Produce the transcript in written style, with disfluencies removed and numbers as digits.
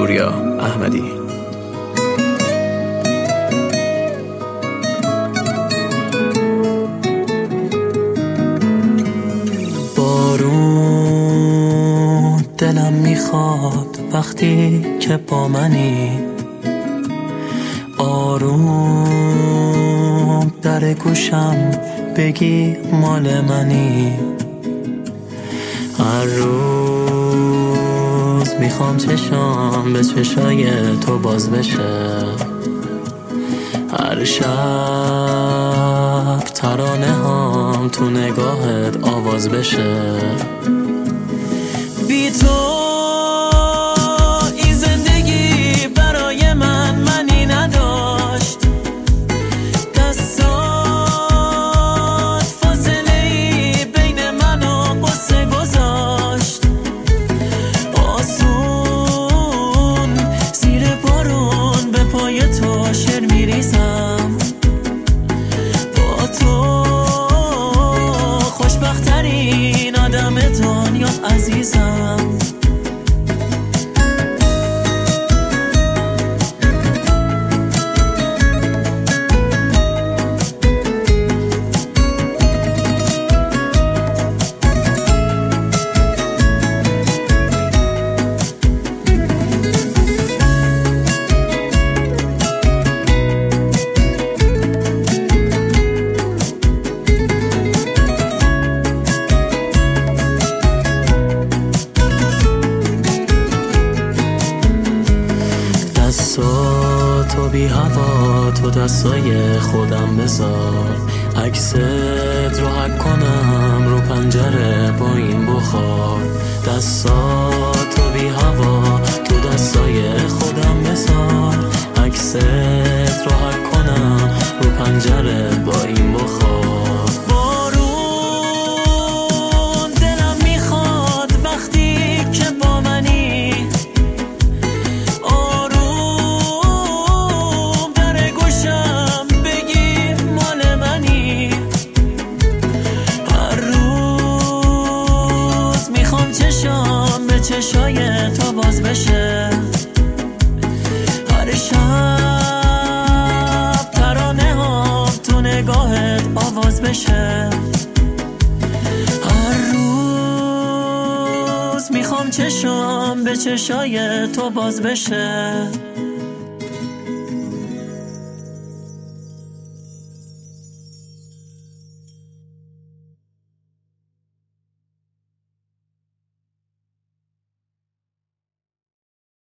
پوریا احمدی. بارون دلم میخواد وقتی که با منی، آروم در گوشم بگی مال منی. هر روز میخوام چشام به چشای تو باز بشه، هر شب ترانه هم تو نگاهت آواز بشه. بی تو این زندگی برای من معنی نداشت، دستات فاصله‌ای بین من و قصه گذاشت. آسون زیر بارون به پای تو شعر میریزم، با تو خوشبخت‌ترین آدم دنیا عزیزم. دستاتو بی هوا تو دستای خودم بذار، عکست رو حک کنم رو پنجره با این بخار. دستاتو بی هوا تو دستای خودم بذار، عکست رو حک کنم رو پنجره با این بخار. بارون دلم میخواد وقتی که با منی، چشام به چشای تو باز بشه، هر شب ترانه ها تو نگاهت آواز بشه. هر روز میخوام چشام به چشای تو باز بشه.